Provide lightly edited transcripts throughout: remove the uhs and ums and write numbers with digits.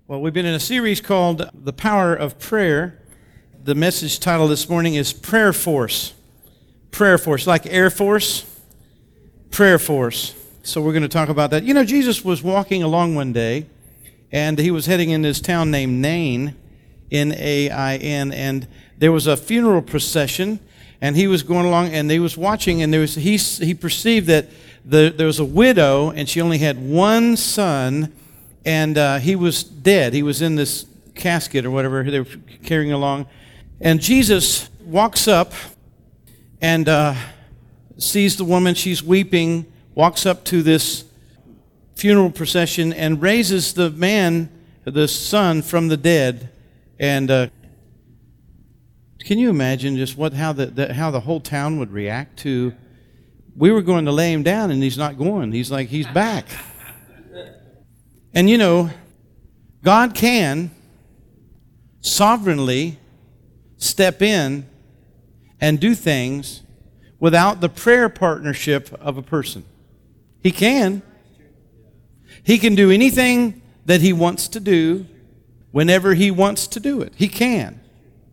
Well, we've been in a series called The Power of Prayer. The message title this morning is Prayer Force. Prayer Force, like Air Force, Prayer Force. So we're going to talk about that. You know, Jesus was walking along one day, and he was heading in this town named Nain, N-A-I-N, and there was a funeral procession, and he was going along, and he was watching, and he perceived that there was a widow, and she only had one son, and he was dead. He was in this casket or whatever they were carrying along. And Jesus walks up and sees the woman. She's weeping, walks up to this funeral procession and raises the man, the son, from the dead. And can you imagine just how the whole town would react to, we were going to lay him down and he's not going. He's back. And you know, God can sovereignly step in and do things without the prayer partnership of a person. He can. He can do anything that he wants to do whenever he wants to do it. He can.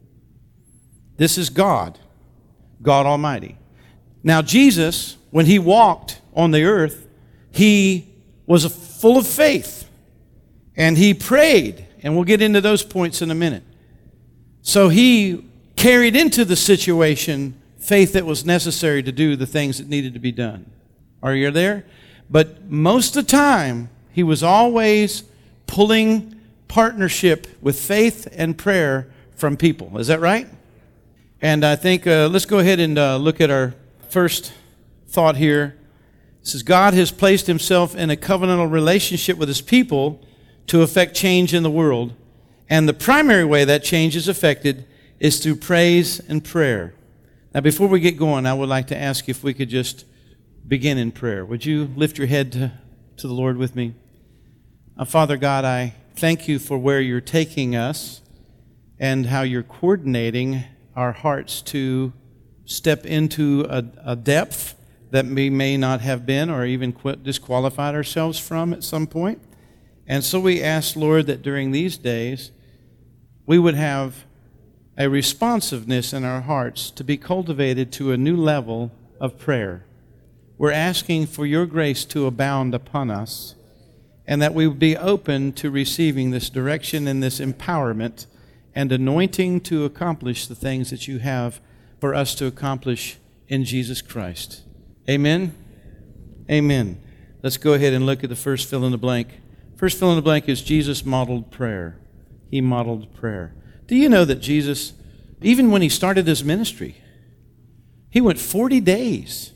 This is God, God Almighty. Now, Jesus, when he walked on the earth, he was full of faith. And he prayed, and we'll get into those points in a minute. So he carried into the situation faith that was necessary to do the things that needed to be done. Are you there? But most of the time, he was always pulling partnership with faith and prayer from people. Is that right? And I think, let's go ahead and look at our first thought here. It says, God has placed himself in a covenantal relationship with his people to affect change in the world. And the primary way that change is affected is through praise and prayer. Now, before we get going, I would like to ask if we could just begin in prayer. Would you lift your head to the Lord with me? Father God, I thank you for where you're taking us and how you're coordinating our hearts to step into a depth that we may not have been or even disqualified ourselves from at some point. And so we ask, Lord, that during these days we would have a responsiveness in our hearts to be cultivated to a new level of prayer. We're asking for your grace to abound upon us and that we would be open to receiving this direction and this empowerment and anointing to accomplish the things that you have for us to accomplish in Jesus Christ. Amen? Amen. Let's go ahead and look at the first fill in the blank. First fill in the blank is Jesus modeled prayer. He modeled prayer. Do you know that Jesus, even when he started his ministry, he went 40 days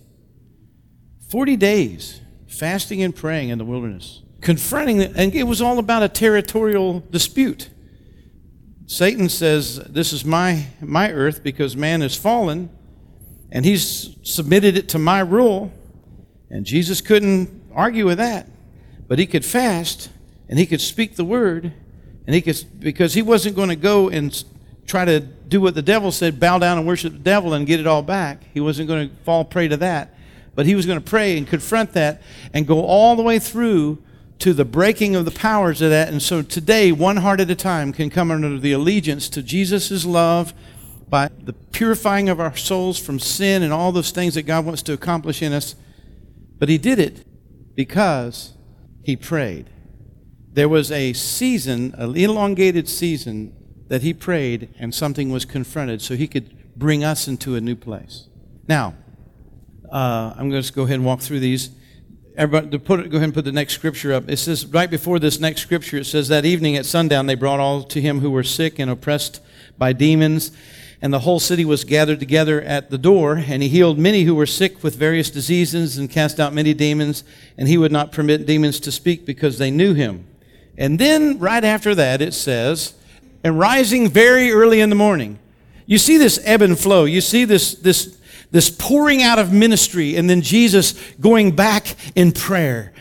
fasting and praying in the wilderness, confronting, and it was all about a territorial dispute. Satan says, this is my earth because man has fallen, and he's submitted it to my rule, and Jesus couldn't argue with that. But he could fast, and he could speak the word, and he could, because he wasn't going to go and try to do what the devil said, bow down and worship the devil and get it all back. He wasn't going to fall prey to that. But he was going to pray and confront that and go all the way through to the breaking of the powers of that. And so today, one heart at a time can come under the allegiance to Jesus' love by the purifying of our souls from sin and all those things that God wants to accomplish in us. But he did it because he prayed. There was a season, an elongated season, that he prayed and something was confronted so he could bring us into a new place. Now, I'm going to go ahead and walk through these. Everybody, go ahead and put the next scripture up. It says, right before this next scripture, it says, that evening at sundown they brought all to him who were sick and oppressed by demons, and the whole city was gathered together at the door, and he healed many who were sick with various diseases and cast out many demons, and he would not permit demons to speak because they knew him. And then right after that it says, and rising very early in the morning. You see this ebb and flow. You see this pouring out of ministry, and then Jesus going back in prayer,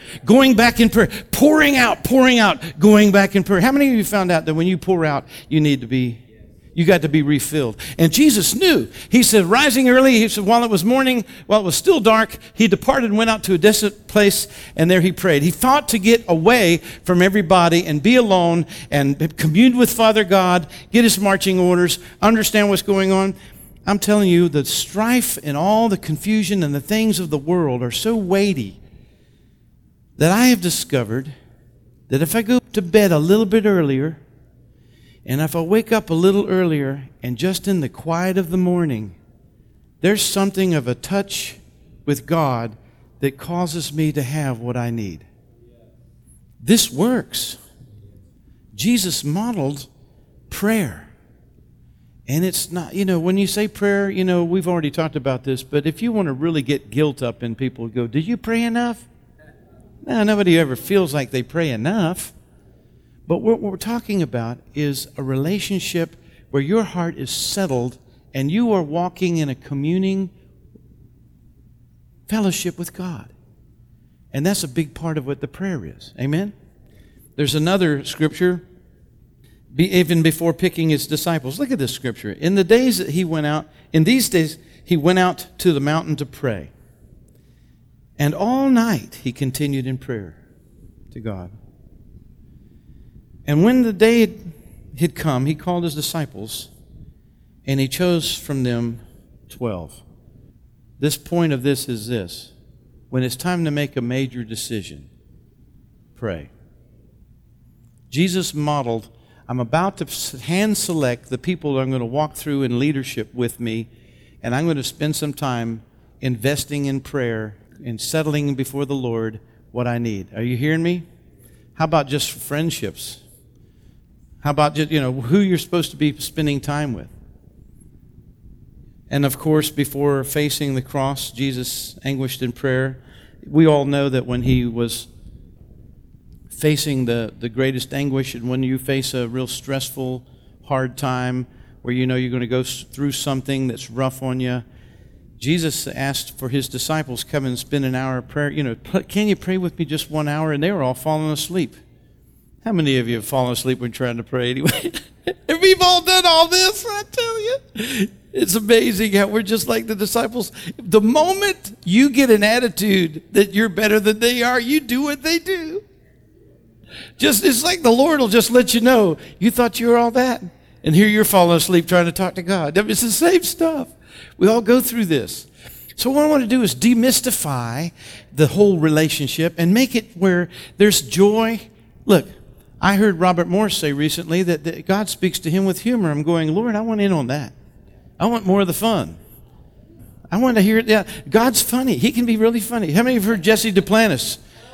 pouring out, going back in prayer. How many of you found out that when you pour out, you need to be You got to be refilled. And Jesus knew. He said, rising early, he said, while it was morning, while it was still dark, he departed and went out to a desolate place, and there he prayed. He thought to get away from everybody and be alone and commune with Father God, get his marching orders, understand what's going on. I'm telling you, the strife and all the confusion and the things of the world are so weighty that I have discovered that if I go to bed a little bit earlier, and if I wake up a little earlier and just in the quiet of the morning, there's something of a touch with God that causes me to have what I need. This works. Jesus modeled prayer. And it's not, when you say prayer, we've already talked about this, but if you want to really get guilt up in people, go, did you pray enough? No, nobody ever feels like they pray enough. But what we're talking about is a relationship where your heart is settled and you are walking in a communing fellowship with God. And that's a big part of what the prayer is. Amen? There's another scripture, even before picking his disciples. Look at this scripture. In these days, he went out to the mountain to pray. And all night he continued in prayer to God. And when the day had come, he called his disciples, and he chose from them 12. This point of this is this. When it's time to make a major decision, pray. Jesus modeled, I'm about to hand select the people that I'm going to walk through in leadership with me, and I'm going to spend some time investing in prayer and settling before the Lord what I need. Are you hearing me? How about just friendships? How about just, who you're supposed to be spending time with? And of course, before facing the cross, Jesus anguished in prayer. We all know that when he was facing the greatest anguish, and when you face a real stressful, hard time, where you're going to go through something that's rough on you, Jesus asked for his disciples, come and spend an hour of prayer. Can you pray with me just 1 hour? And they were all falling asleep. How many of you have fallen asleep when trying to pray anyway? And we've all done all this, I tell you. It's amazing how we're just like the disciples. The moment you get an attitude that you're better than they are, you do what they do. It's like the Lord will just let you know, you thought you were all that. And here you're falling asleep trying to talk to God. It's the same stuff. We all go through this. So what I want to do is demystify the whole relationship and make it where there's joy. Look, I heard Robert Morris say recently that God speaks to him with humor. I'm going, Lord, I want in on that. I want more of the fun. I want to hear it. Yeah, God's funny. He can be really funny. How many have heard Jesse Duplantis?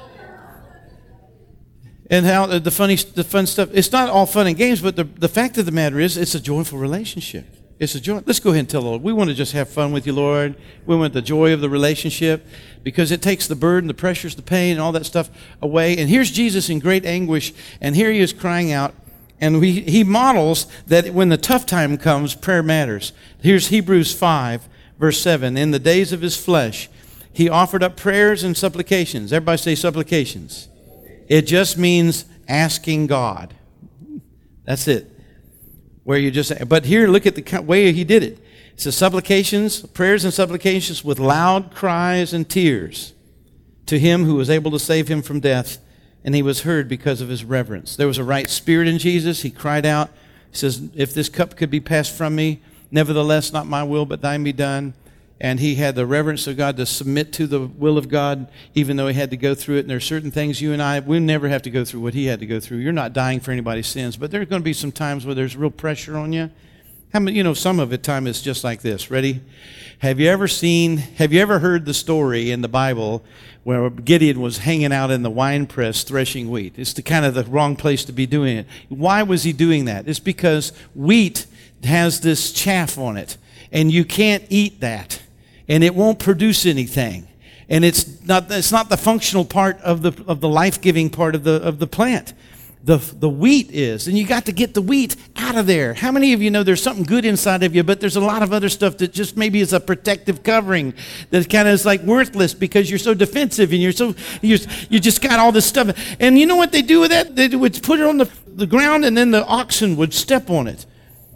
And how the fun stuff. It's not all fun and games, but the fact of the matter is, it's a joyful relationship. It's a joy. Let's go ahead and tell the Lord, we want to just have fun with you, Lord. We want the joy of the relationship because it takes the burden, the pressures, the pain, and all that stuff away. And here's Jesus in great anguish, and here he is crying out. And he models that when the tough time comes, prayer matters. Here's Hebrews 5, verse 7. In the days of his flesh, he offered up prayers and supplications. Everybody say supplications. It just means asking God. That's it. But here, look at the way he did it. It says supplications, prayers and supplications with loud cries and tears to him who was able to save him from death, and he was heard because of his reverence. There was a right spirit in Jesus. He cried out. He says, if this cup could be passed from me, nevertheless, not my will, but thine be done. And he had the reverence of God to submit to the will of God, even though he had to go through it. And there are certain things you and I, we never have to go through what he had to go through. You're not dying for anybody's sins, but there's going to be some times where there's real pressure on you. Some of the time is just like this. Ready? Have you ever heard the story in the Bible where Gideon was hanging out in the wine press threshing wheat? It's the wrong place to be doing it. Why was he doing that? It's because wheat has this chaff on it, and you can't eat that. And it won't produce anything, and it's not the functional part of the life-giving part of the plant. The wheat is, and you got to get the wheat out of there. How many of you know there's something good inside of you, but there's a lot of other stuff that just maybe is a protective covering that kind of is like worthless because you're so defensive and you just got all this stuff. And you know what they do with that? They would put it on the ground, and then the oxen would step on it.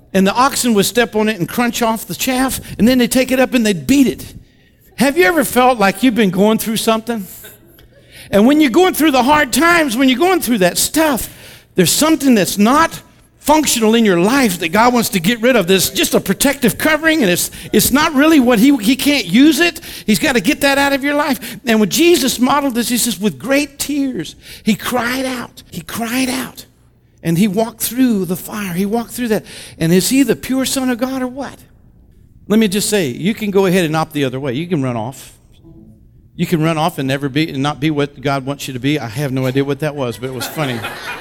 And the oxen would step on it and crunch off the chaff, and then they'd take it up and they'd beat it. Have you ever felt like you've been going through something? And when you're going through the hard times, when you're going through that stuff, there's something that's not functional in your life that God wants to get rid of. There's just a protective covering, and it's not really what he can't use it. He's got to get that out of your life. And when Jesus modeled this, he says, with great tears, he cried out. He cried out. And he walked through the fire. He walked through that. And is he the pure Son of God or what? Let me just say, you can go ahead and opt the other way. You can run off. You can run off and not be what God wants you to be. I have no idea what that was, but it was funny.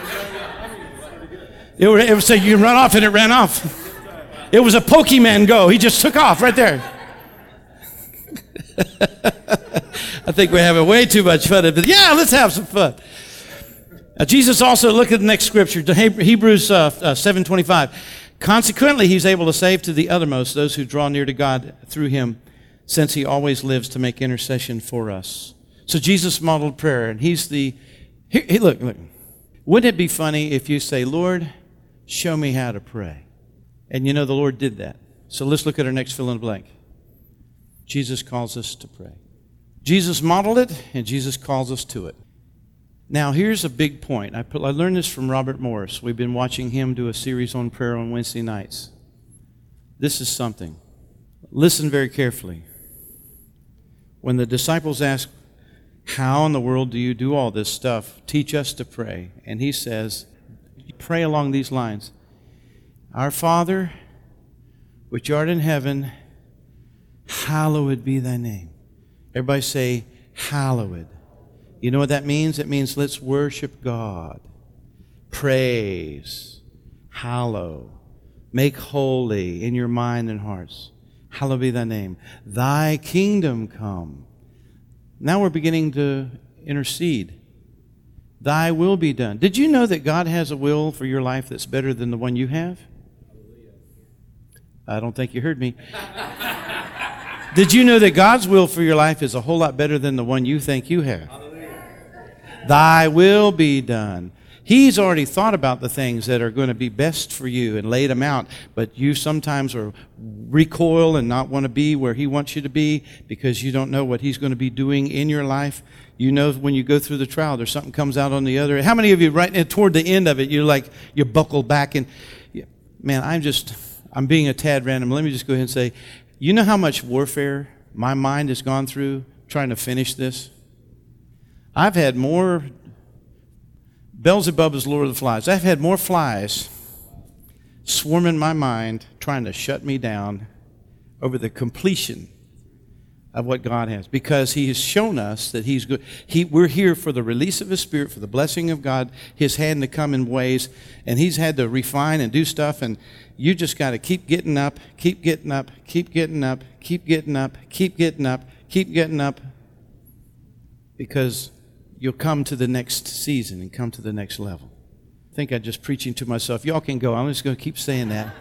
It would say you can run off, and it ran off. It was a Pokemon Go. He just took off right there. I think we're having way too much fun. But yeah, let's have some fun. Jesus also, look at the next scripture, Hebrews 7:25. Consequently, he's able to save to the uttermost those who draw near to God through him, since he always lives to make intercession for us. So Jesus modeled prayer, and he's the... Hey, look. Wouldn't it be funny if you say, Lord, show me how to pray? And you know the Lord did that. So let's look at our next fill in the blank. Jesus calls us to pray. Jesus modeled it, and Jesus calls us to it. Now, here's a big point. I learned this from Robert Morris. We've been watching him do a series on prayer on Wednesday nights. This is something. Listen very carefully. When the disciples ask, how in the world do you do all this stuff? Teach us to pray. And he says, pray along these lines. Our Father, which art in heaven, hallowed be thy name. Everybody say, hallowed. You know what that means? It means let's worship God. Praise. Hallow. Make holy in your mind and hearts. Hallowed be thy name. Thy kingdom come. Now we're beginning to intercede. Thy will be done. Did you know that God has a will for your life that's better than the one you have? I don't think you heard me. Did you know that God's will for your life is a whole lot better than the one you think you have? Thy will be done. He's already thought about the things that are going to be best for you and laid them out, but you sometimes recoil and not want to be where he wants you to be because you don't know what he's going to be doing in your life. You know when you go through the trial, there's something comes out on the other. How many of you toward the end of it, you buckle back and, man, I'm being a tad random. Let me just go ahead and say, you know how much warfare my mind has gone through trying to finish this? I've had more... Beelzebub is Lord of the Flies. I've had more flies swarming my mind trying to shut me down over the completion of what God has, because he has shown us that he's good. We're here for the release of his Spirit, for the blessing of God, his hand to come in ways, and he's had to refine and do stuff, and you just got to keep getting up, keep getting up, keep getting up, keep getting up, keep getting up, keep getting up, because you'll come to the next season and come to the next level. I think I'm just preaching to myself. Y'all can go. I'm just going to keep saying that.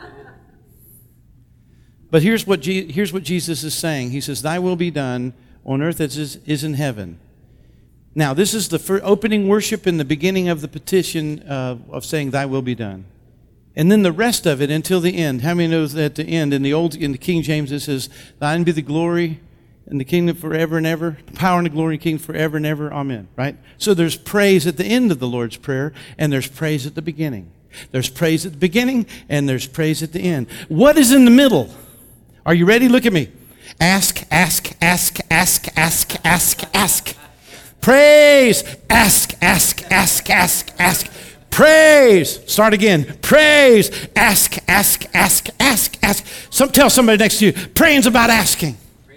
But here's what Jesus is saying. He says, thy will be done on earth as is in heaven. Now, this is the opening worship in the beginning of the petition of saying, thy will be done. And then the rest of it until the end. How many knows that at the end, in the King James, it says, thine be the glory and the kingdom forever and ever, the power and the glory and kingdom forever and ever, amen, right? So there's praise at the end of the Lord's Prayer, and there's praise at the beginning. There's praise at the beginning, and there's praise at the end. What is in the middle? Are you ready? Look at me. Ask, ask, ask, ask, ask, ask, ask. Praise, ask, ask, ask, ask, ask. Praise, start again. Praise, ask, ask, ask, ask, ask. Tell somebody next to you, praying's about asking.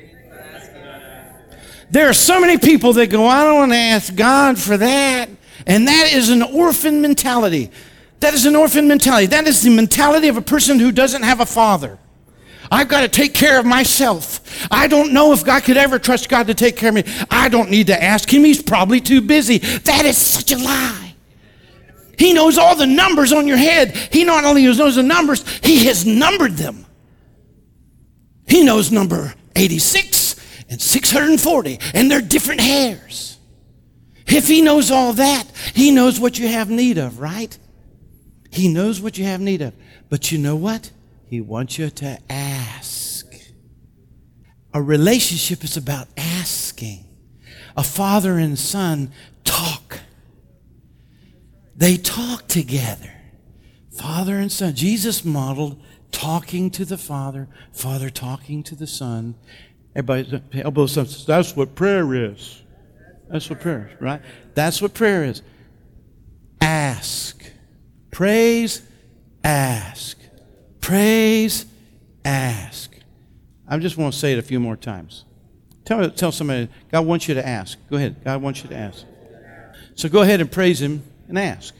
There are so many people that go, I don't want to ask God for that. And that is an orphan mentality. That is an orphan mentality. That is the mentality of a person who doesn't have a father. I've got to take care of myself. I don't know if God could ever trust God to take care of me. I don't need to ask him. He's probably too busy. That is such a lie. He knows all the numbers on your head. He not only knows the numbers, he has numbered them. He knows number 86. And 640, and they're different hairs. If he knows all that, he knows what you have need of, right? He knows what you have need of. But you know what? He wants you to ask. A relationship is about asking. A father and son talk. They talk together. Father and son. Jesus modeled talking to the Father, Father talking to the Son. Everybody elbow says, that's what prayer is. That's what prayer is, right? That's what prayer is. Ask. Praise, ask. Praise, ask. I just want to say it a few more times. Tell somebody, God wants you to ask. Go ahead. God wants you to ask. So go ahead and praise Him and ask.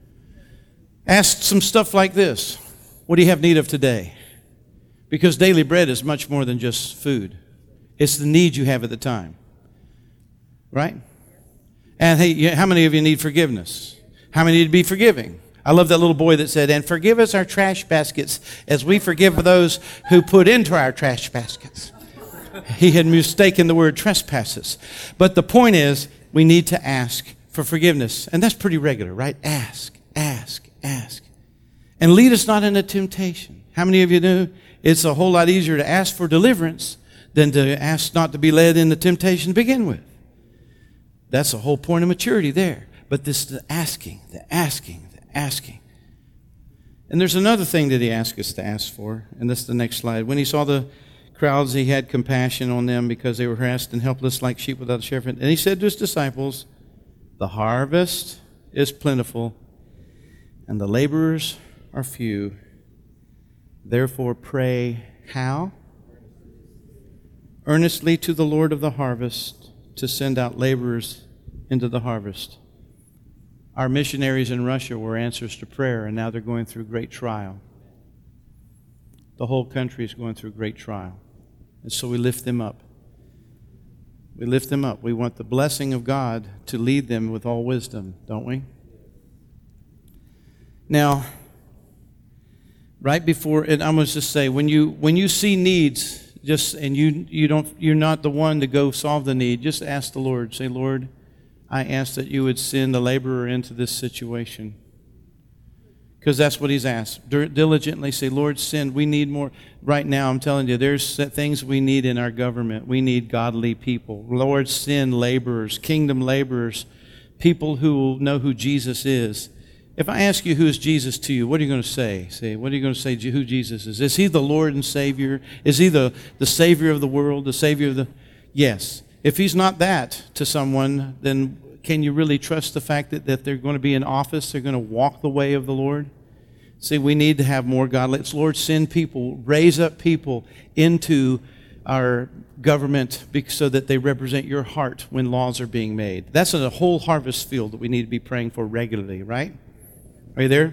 Ask some stuff like this. What do you have need of today? Because daily bread is much more than just food. It's the need you have at the time. Right? And hey, how many of you need forgiveness? How many need to be forgiving? I love that little boy that said, and forgive us our trash baskets as we forgive those who put into our trash baskets. He had mistaken the word trespasses. But the point is, we need to ask for forgiveness. And that's pretty regular, right? Ask, ask, ask. And lead us not into temptation. How many of you know it's a whole lot easier to ask for deliverance than to ask not to be led into temptation to begin with? That's the whole point of maturity there. But this the asking, the asking, the asking. And there's another thing that He asked us to ask for, and that's the next slide. When He saw the crowds, He had compassion on them because they were harassed and helpless like sheep without a shepherd. And He said to His disciples, the harvest is plentiful, and the laborers are few. Therefore pray how? Earnestly to the Lord of the harvest to send out laborers into the harvest. Our missionaries in Russia were answers to prayer, and now they're going through great trial. The whole country is going through great trial. And so we lift them up. We lift them up. We want the blessing of God to lead them with all wisdom, don't we? Now, right before, and I'm going to just say, when you see needs, you're not the one to go solve the need, just ask the Lord. Say, Lord, I ask that you would send a laborer into this situation. Because that's what He's asked. Diligently say, Lord, send. We need more. Right now, I'm telling you, there's things we need in our government. We need godly people. Lord, send laborers, kingdom laborers, people who will know who Jesus is. If I ask you who is Jesus to you, what are you going to say? What are you going to say who Jesus is? Is He the Lord and Savior? Is He the Savior of the world, the Savior of the... Yes. If He's not that to someone, then can you really trust the fact that they're going to be in office, they're going to walk the way of the Lord? See, we need to have more godly... Lord, send people, raise up people into our government so that they represent your heart when laws are being made. That's a whole harvest field that we need to be praying for regularly, right? Are you there?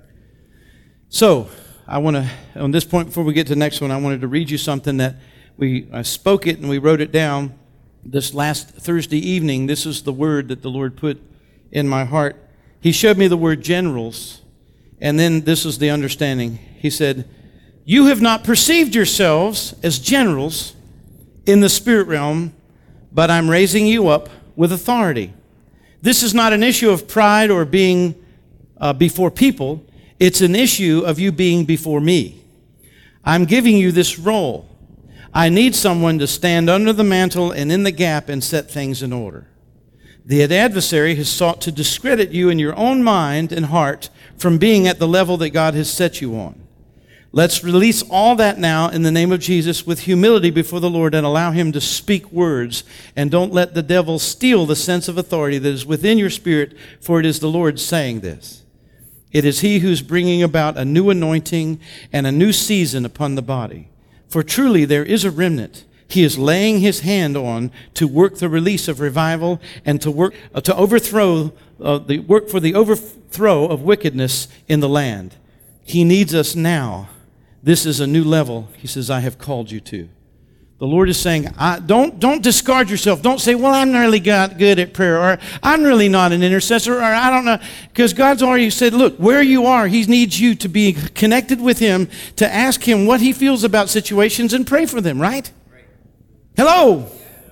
So, I want to, on this point, before we get to the next one, I wanted to read you something that I spoke it and we wrote it down this last Thursday evening. This is the word that the Lord put in my heart. He showed me the word generals, and then this is the understanding. He said, you have not perceived yourselves as generals in the spirit realm, but I'm raising you up with authority. This is not an issue of pride or being before people. It's an issue of you being before me. I'm giving you this role. I need someone to stand under the mantle and in the gap and set things in order. The adversary has sought to discredit you in your own mind and heart from being at the level that God has set you on. Let's release all that now in the name of Jesus with humility before the Lord and allow Him to speak words. And don't let the devil steal the sense of authority that is within your spirit, for it is the Lord saying this. It is He who's bringing about a new anointing and a new season upon the body. For truly there is a remnant He is laying His hand on to work the release of revival and to work to overthrow the overthrow of wickedness in the land. He needs us now. This is a new level, He says, I have called you to. The Lord is saying, don't discard yourself. Don't say, well, I'm really good at prayer, or I'm really not an intercessor, or I don't know. Because God's already said, look, where you are, He needs you to be connected with Him, to ask Him what He feels about situations and pray for them, right? Hello?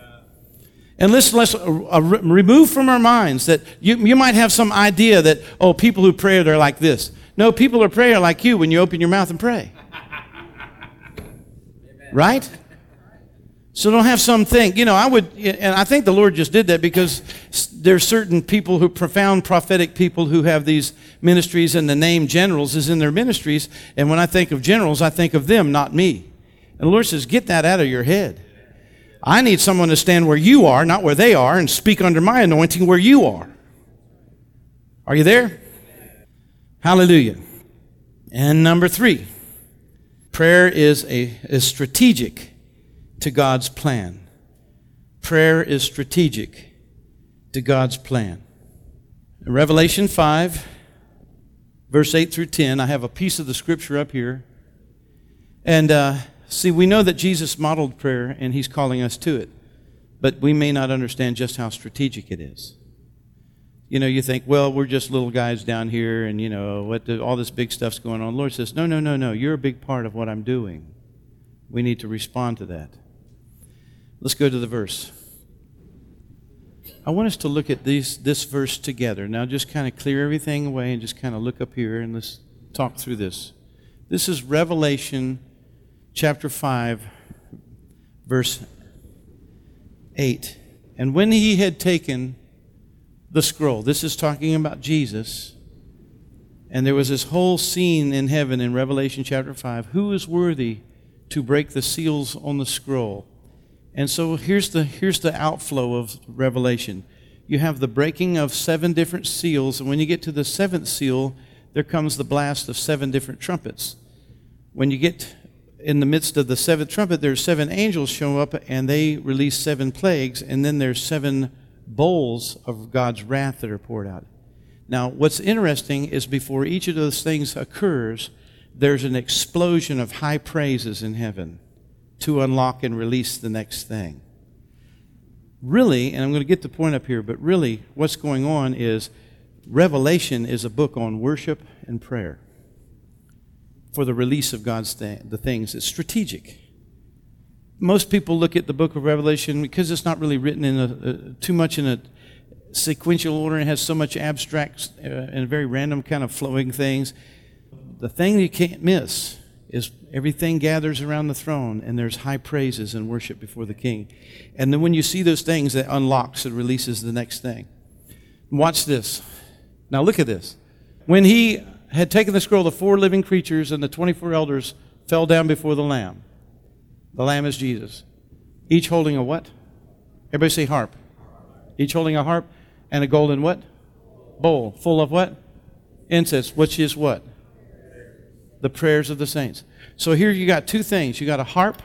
And let's remove from our minds that you might have some idea that, people who pray, they're like this. No, people are praying like you when you open your mouth and pray. Right? So don't have some thing. And I think the Lord just did that because there's certain people who, profound prophetic people who have these ministries, and the name generals is in their ministries. And when I think of generals, I think of them, not me. And the Lord says, get that out of your head. I need someone to stand where you are, not where they are, and speak under my anointing where you are. Are you there? Hallelujah. And number 3, prayer is strategic to God's plan. Prayer is strategic to God's plan. In Revelation 5, verse 8 through 10, I have a piece of the scripture up here. And see, we know that Jesus modeled prayer, and he's calling us to it. But we may not understand just how strategic it is. You think, well, we're just little guys down here, and, all this big stuff's going on. The Lord says, no, you're a big part of what I'm doing. We need to respond to that. Let's go to the verse. I want us to look at this verse together. Now just kind of clear everything away and just kind of look up here and let's talk through this. This is Revelation chapter 5, verse 8. And when he had taken the scroll, this is talking about Jesus, and there was this whole scene in heaven in Revelation chapter 5. Who is worthy to break the seals on the scroll? And so here's the outflow of Revelation. You have the breaking of 7 different seals, and when you get to the 7th seal, there comes the blast of 7 different trumpets. When you get in the midst of the 7th trumpet, there's 7 angels show up, and they release 7 plagues, and then there's 7 bowls of God's wrath that are poured out. Now, what's interesting is before each of those things occurs, there's an explosion of high praises in heaven to unlock and release the next thing. Really, and I'm going to get the point up here, but really what's going on is Revelation is a book on worship and prayer for the release of God's the things. It's strategic. Most people look at the book of Revelation because it's not really written in too much in a sequential order and has so much abstract and very random kind of flowing things. The thing you can't miss is everything gathers around the throne, and there's high praises and worship before the King. And then when you see those things, that unlocks and releases the next thing. Watch this. Now look at this. When he had taken the scroll, the 4 living creatures and the 24 elders fell down before the Lamb. The Lamb is Jesus. Each holding a what? Everybody say harp. Each holding a harp and a golden what? Bowl. Full of what? Incense, which is what? The prayers of the saints. So here you got 2 things. You got a harp,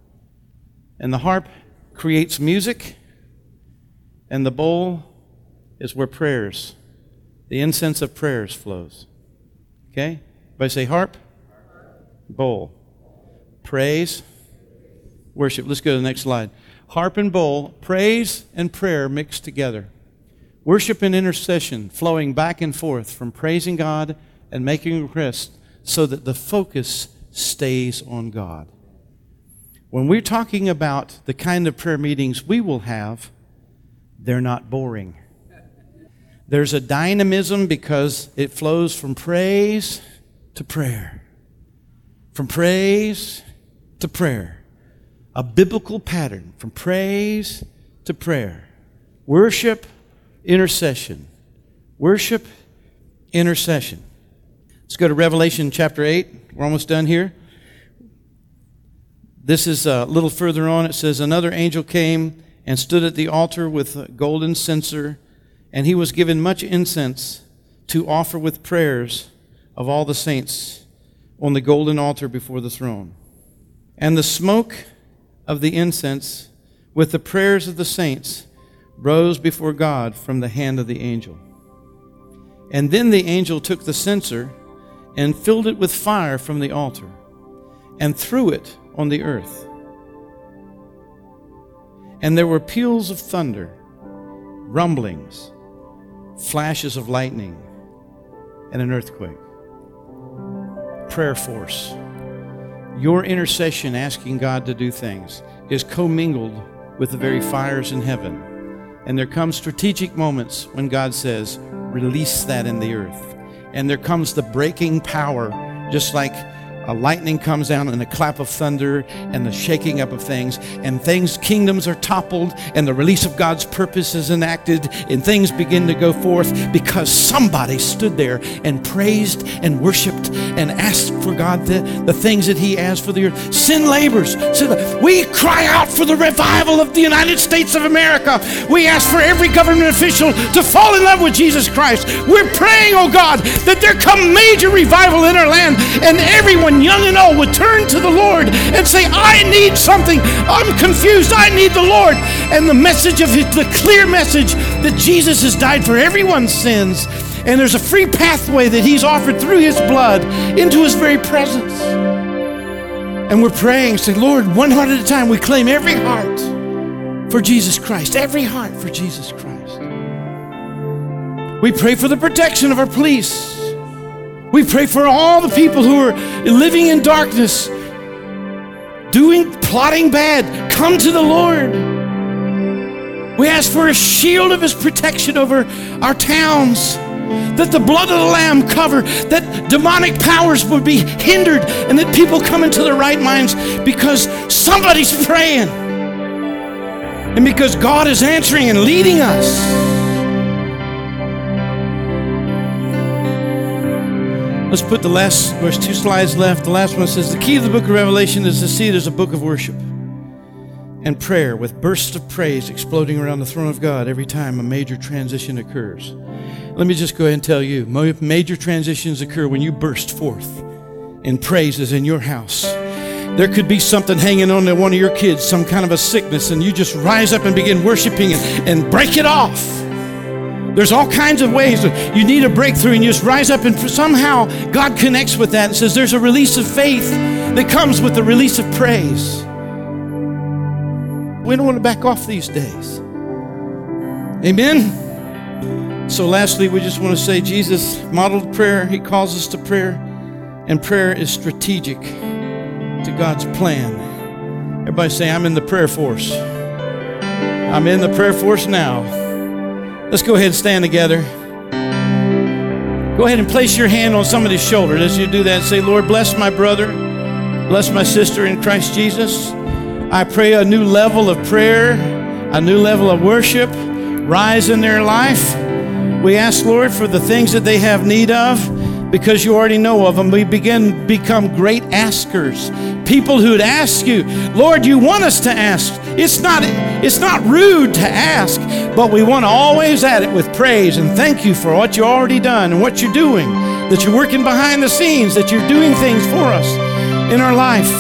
and the harp creates music, and the bowl is where prayers, the incense of prayers flows. Okay? Everybody say harp, bowl, praise, worship. Let's go to the next slide. Harp and bowl, praise and prayer mixed together. Worship and intercession flowing back and forth from praising God and making requests so that the focus stays on God. When we're talking about the kind of prayer meetings we will have, they're not boring. There's a dynamism because it flows from praise to prayer. From praise to prayer. A biblical pattern from praise to prayer. Worship, intercession. Worship, intercession. Let's go to Revelation chapter 8. We're almost done here. This is a little further on. It says, another angel came and stood at the altar with a golden censer, and he was given much incense to offer with prayers of all the saints on the golden altar before the throne. And the smoke of the incense with the prayers of the saints rose before God from the hand of the angel. And then the angel took the censer and filled it with fire from the altar and threw it on the earth. And there were peals of thunder, rumblings, flashes of lightning, and an earthquake. Prayer force. Your intercession asking God to do things is commingled with the very fires in heaven. And there come strategic moments when God says, release that in the earth. and there comes the breaking power, just like a lightning comes down and a clap of thunder and the shaking up of things, and kingdoms are toppled, and the release of God's purpose is enacted, and things begin to go forth because somebody stood there and praised and worshiped and asked for God the things that He asked for the earth. Sin labors. So we cry out for the revival of the United States of America. We ask for every government official to fall in love with Jesus Christ. We're praying, oh God, that there come major revival in our land, and everyone, young and old, would turn to the Lord and say, I need something. I'm confused. I need the Lord. And the message of the clear message that Jesus has died for everyone's sins, and there's a free pathway that He's offered through His blood into His very presence. And we're praying, say, Lord, one heart at a time, we claim every heart for Jesus Christ. Every heart for Jesus Christ. We pray for the protection of our police. We pray for all the people who are living in darkness, plotting bad. Come to the Lord. We ask for a shield of His protection over our towns, that the blood of the Lamb cover, that demonic powers would be hindered, and that people come into their right minds because somebody's praying, and because God is answering and leading us. Let's put there's 2 slides left. The last one says, the key of the book of Revelation is to see it as a book of worship and prayer with bursts of praise exploding around the throne of God every time a major transition occurs. Let me just go ahead and tell you, major transitions occur when you burst forth in praises in your house. There could be something hanging on to one of your kids, some kind of a sickness, and you just rise up and begin worshiping and break it off. There's all kinds of ways that you need a breakthrough, and you just rise up, and somehow God connects with that and says there's a release of faith that comes with the release of praise. We don't want to back off these days. Amen? So lastly, we just want to say Jesus modeled prayer. He calls us to prayer, and prayer is strategic to God's plan. Everybody say, I'm in the prayer force. I'm in the prayer force now. Let's go ahead and stand together. Go ahead and place your hand on somebody's shoulder as you do that. Say, Lord, bless my brother. Bless my sister in Christ Jesus. I pray a new level of prayer, a new level of worship rise in their life. We ask, Lord, for the things that they have need of, because you already know of them. We become great askers. People who'd ask you, Lord, you want us to ask. It's not rude to ask, but we want to always add it with praise and thank you for what you already done and what you're doing, that you're working behind the scenes, that you're doing things for us in our life.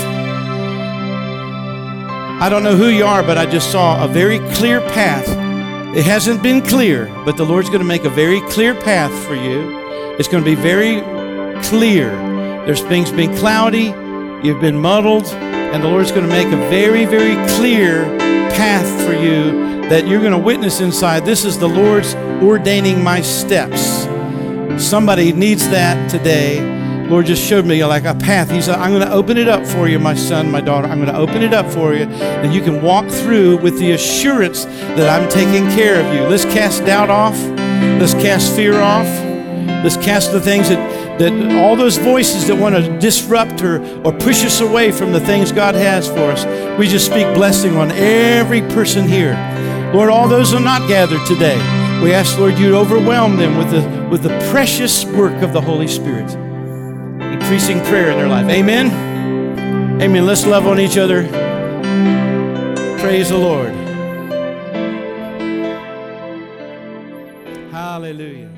I don't know who you are, but I just saw a very clear path. It hasn't been clear, but the Lord's going to make a very clear path for you. It's going to be very clear. There's things been cloudy, you've been muddled, and the Lord's going to make a very, very clear path for you that you're going to witness inside. This is the Lord's ordaining my steps. Somebody needs that today. Lord just showed me like a path. He said, I'm going to open it up for you, my son, my daughter. I'm going to open it up for you, and you can walk through with the assurance that I'm taking care of you. Let's cast doubt off. Let's cast fear off. Let's cast the things that all those voices that want to disrupt or push us away from the things God has for us. We just speak blessing on every person here. Lord, all those who are not gathered today, we ask, Lord, you'd overwhelm them with the precious work of the Holy Spirit, increasing prayer in their life. Amen? Amen. Let's love on each other. Praise the Lord. Hallelujah.